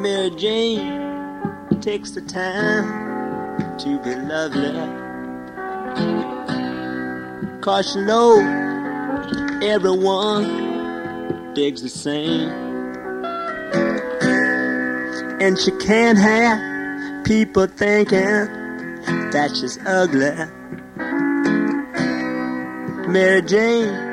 Mary Jane takes the time to be lovely, 'cause you know everyone digs the same, and she can't have people thinking that she's ugly. Mary Jane